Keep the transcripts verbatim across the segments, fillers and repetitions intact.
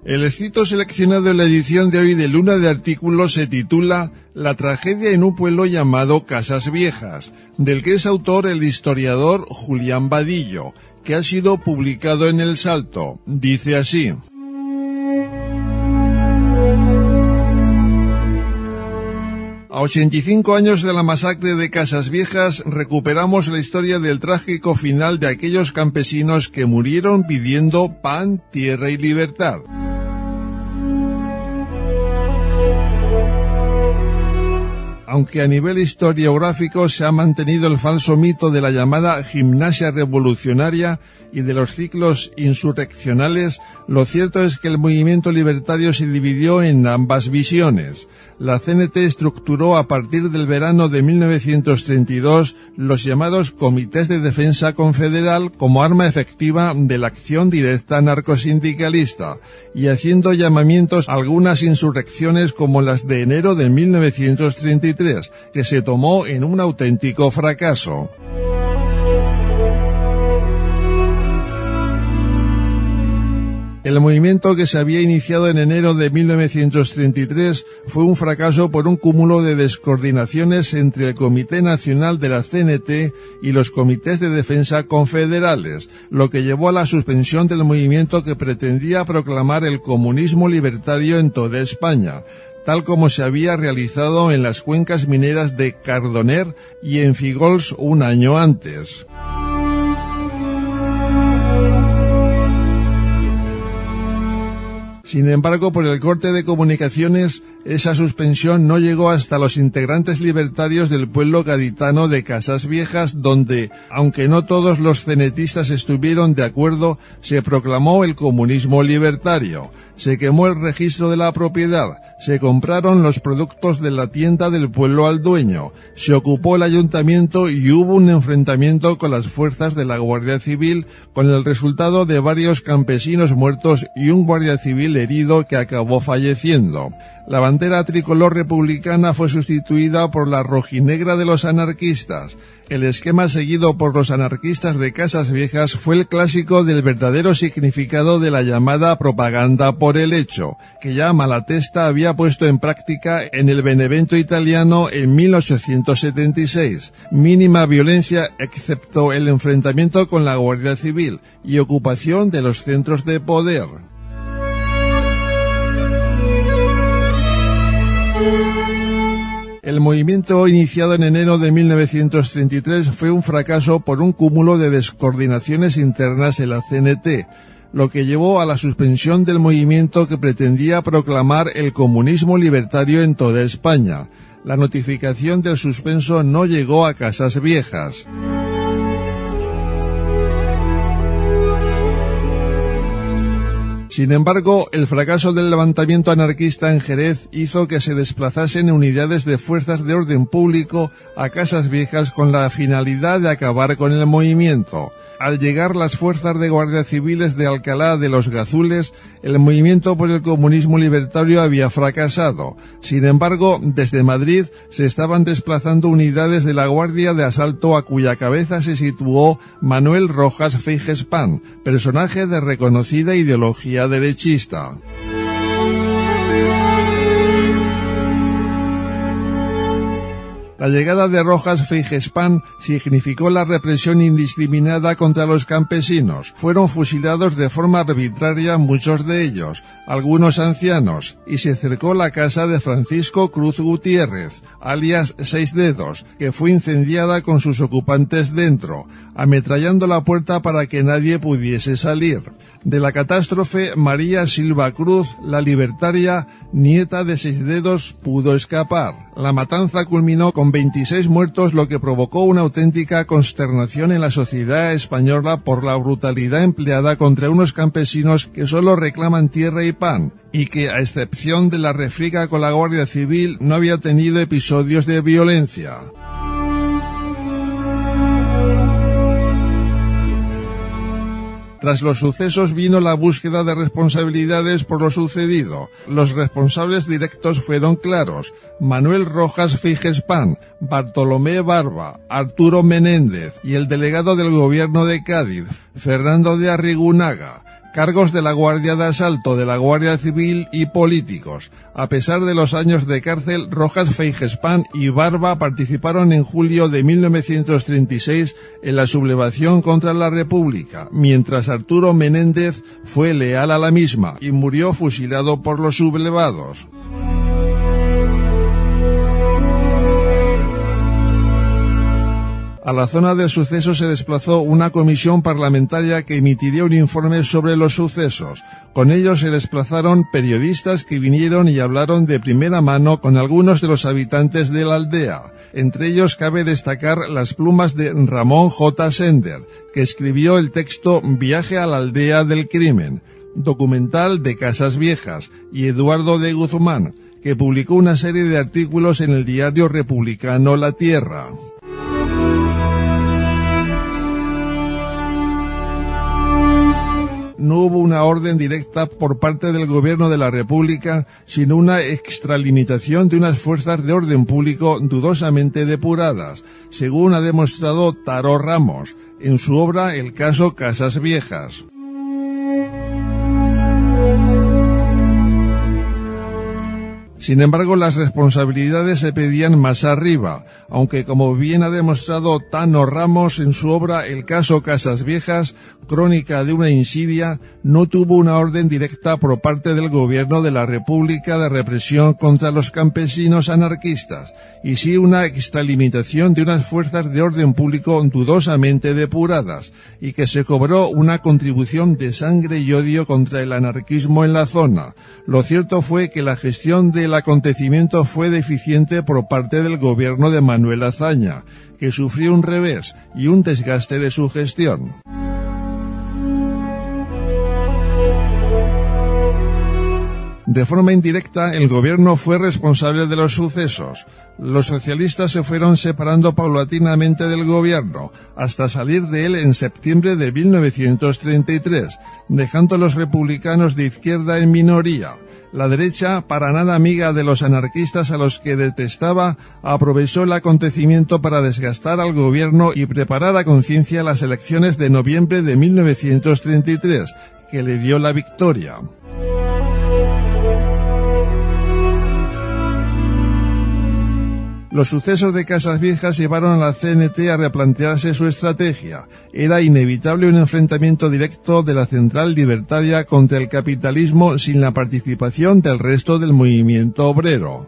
El escrito seleccionado en la edición de hoy de Luna de Artículos se titula La tragedia en un pueblo llamado Casas Viejas, del que es autor el historiador Julián Vadillo, que ha sido publicado en El Salto. Dice así: A ochenta y cinco años de la masacre de Casas Viejas, recuperamos la historia del trágico final de aquellos campesinos que murieron pidiendo pan, tierra y libertad. Aunque a nivel historiográfico se ha mantenido el falso mito de la llamada gimnasia revolucionaria y de los ciclos insurreccionales, lo cierto es que el movimiento libertario se dividió en ambas visiones. La C N T estructuró a partir del verano de mil novecientos treinta y dos los llamados Comités de Defensa Confederal como arma efectiva de la acción directa narcosindicalista, y haciendo llamamientos a algunas insurrecciones como las de enero de mil novecientos treinta y tres, que se tomó en un auténtico fracaso. El movimiento, que se había iniciado en enero de mil novecientos treinta y tres, fue un fracaso por un cúmulo de descoordinaciones entre el Comité Nacional de la C N T y los comités de defensa confederales, lo que llevó a la suspensión del movimiento que pretendía proclamar el comunismo libertario en toda España, tal como se había realizado en las cuencas mineras de Cardoner y en Fígols un año antes. Sin embargo, por el corte de comunicaciones, esa suspensión no llegó hasta los integrantes libertarios del pueblo gaditano de Casas Viejas, donde, aunque no todos los cenetistas estuvieron de acuerdo, se proclamó el comunismo libertario. Se quemó el registro de la propiedad, se compraron los productos de la tienda del pueblo al dueño, se ocupó el ayuntamiento y hubo un enfrentamiento con las fuerzas de la Guardia Civil, con el resultado de varios campesinos muertos y un guardia civil herido que acabó falleciendo. La bandera tricolor republicana fue sustituida por la rojinegra de los anarquistas. El esquema seguido por los anarquistas de Casas Viejas fue el clásico del verdadero significado de la llamada propaganda por el hecho, que ya Malatesta había puesto en práctica en el Benevento italiano en mil ochocientos setenta y seis. Mínima violencia excepto el enfrentamiento con la Guardia Civil y ocupación de los centros de poder. El movimiento iniciado en enero de mil novecientos treinta y tres fue un fracaso por un cúmulo de descoordinaciones internas en la C N T, lo que llevó a la suspensión del movimiento que pretendía proclamar el comunismo libertario en toda España. La notificación del suspenso no llegó a Casas Viejas. Sin embargo, el fracaso del levantamiento anarquista en Jerez hizo que se desplazasen unidades de fuerzas de orden público a Casas Viejas con la finalidad de acabar con el movimiento. Al llegar las fuerzas de guardia civiles de Alcalá de los Gazules, el movimiento por el comunismo libertario había fracasado. Sin embargo, desde Madrid se estaban desplazando unidades de la Guardia de Asalto, a cuya cabeza se situó Manuel Rojas Feijespán, personaje de reconocida ideología derechista. La llegada de Rojas Feijespán significó la represión indiscriminada contra los campesinos. Fueron fusilados de forma arbitraria muchos de ellos, algunos ancianos, y se cercó la casa de Francisco Cruz Gutiérrez, alias Seis Dedos, que fue incendiada con sus ocupantes dentro, ametrallando la puerta para que nadie pudiese salir. De la catástrofe, María Silva Cruz, la libertaria, nieta de Seis Dedos, pudo escapar. La matanza culminó con veintiséis muertos, lo que provocó una auténtica consternación en la sociedad española por la brutalidad empleada contra unos campesinos que solo reclaman tierra y pan, y que, a excepción de la refriega con la Guardia Civil, no había tenido episodios de violencia. Tras los sucesos vino la búsqueda de responsabilidades por lo sucedido. Los responsables directos fueron claros: Manuel Rojas Feijespán, Bartolomé Barba, Arturo Menéndez y el delegado del gobierno de Cádiz, Fernando de Arrigunaga. cargos de la Guardia de Asalto, de la Guardia Civil y políticos. A pesar de los años de cárcel, Rojas Feijespán y Barba participaron en julio de mil novecientos treinta y seis en la sublevación contra la República, mientras Arturo Menéndez fue leal a la misma y murió fusilado por los sublevados. A la zona del suceso se desplazó una comisión parlamentaria que emitiría un informe sobre los sucesos. Con ellos se desplazaron periodistas que vinieron y hablaron de primera mano con algunos de los habitantes de la aldea. Entre ellos cabe destacar las plumas de Ramón J. Sender, que escribió el texto Viaje a la aldea del crimen, documental de Casas Viejas, y Eduardo de Guzmán, que publicó una serie de artículos en el diario republicano La Tierra. No hubo una orden directa por parte del gobierno de la República, sino una extralimitación de unas fuerzas de orden público dudosamente depuradas, según ha demostrado Taro Ramos en su obra El caso Casas Viejas. Sin embargo, las responsabilidades se pedían más arriba, aunque como bien ha demostrado Tano Ramos en su obra El caso Casas Viejas, crónica de una insidia, no tuvo una orden directa por parte del gobierno de la República de represión contra los campesinos anarquistas, y sí una extralimitación de unas fuerzas de orden público dudosamente depuradas, y que se cobró una contribución de sangre y odio contra el anarquismo en la zona. Lo cierto fue que la gestión del acontecimiento fue deficiente por parte del gobierno de Manuel Azaña, que sufrió un revés y un desgaste de su gestión. De forma indirecta, el gobierno fue responsable de los sucesos. Los socialistas se fueron separando paulatinamente del gobierno, hasta salir de él en septiembre de mil novecientos treinta y tres, dejando a los republicanos de izquierda en minoría. La derecha, para nada amiga de los anarquistas a los que detestaba, aprovechó el acontecimiento para desgastar al gobierno y preparar a conciencia las elecciones de noviembre de mil novecientos treinta y tres, que le dio la victoria. Los sucesos de Casas Viejas llevaron a la C N T a replantearse su estrategia. Era inevitable un enfrentamiento directo de la central libertaria contra el capitalismo sin la participación del resto del movimiento obrero.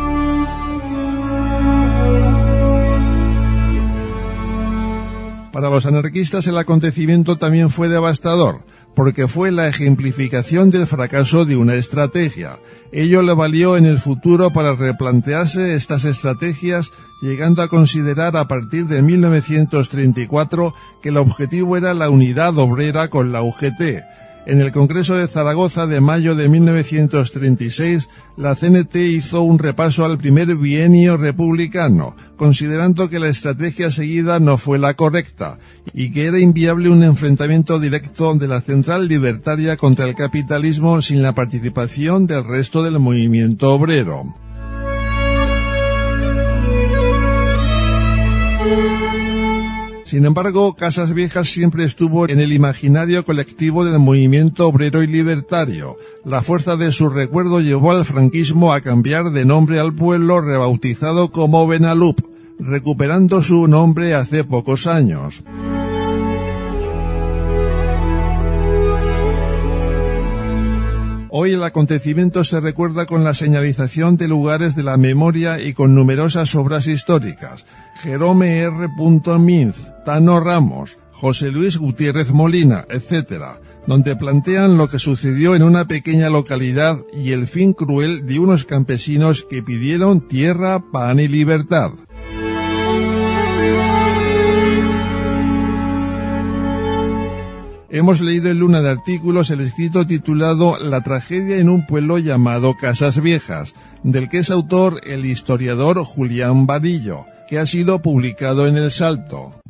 Para los anarquistas el acontecimiento también fue devastador, porque fue la ejemplificación del fracaso de una estrategia. Ello le valió en el futuro para replantearse estas estrategias, llegando a considerar a partir de mil novecientos treinta y cuatro que el objetivo era la unidad obrera con la U G T. En el Congreso de Zaragoza de mayo de mil novecientos treinta y seis, la C N T hizo un repaso al primer bienio republicano, considerando que la estrategia seguida no fue la correcta y que era inviable un enfrentamiento directo de la central libertaria contra el capitalismo sin la participación del resto del movimiento obrero. Sin embargo, Casas Viejas siempre estuvo en el imaginario colectivo del movimiento obrero y libertario. La fuerza de su recuerdo llevó al franquismo a cambiar de nombre al pueblo rebautizado como Benalup, recuperando su nombre hace pocos años. Hoy el acontecimiento se recuerda con la señalización de lugares de la memoria y con numerosas obras históricas. Jerome R. Minz, Tano Ramos, José Luis Gutiérrez Molina, etcétera, donde plantean lo que sucedió en una pequeña localidad y el fin cruel de unos campesinos que pidieron tierra, pan y libertad. Hemos leído en Luna de Artículos el escrito titulado La tragedia en un pueblo llamado Casas Viejas, del que es autor el historiador Julián Vadillo, que ha sido publicado en El Salto.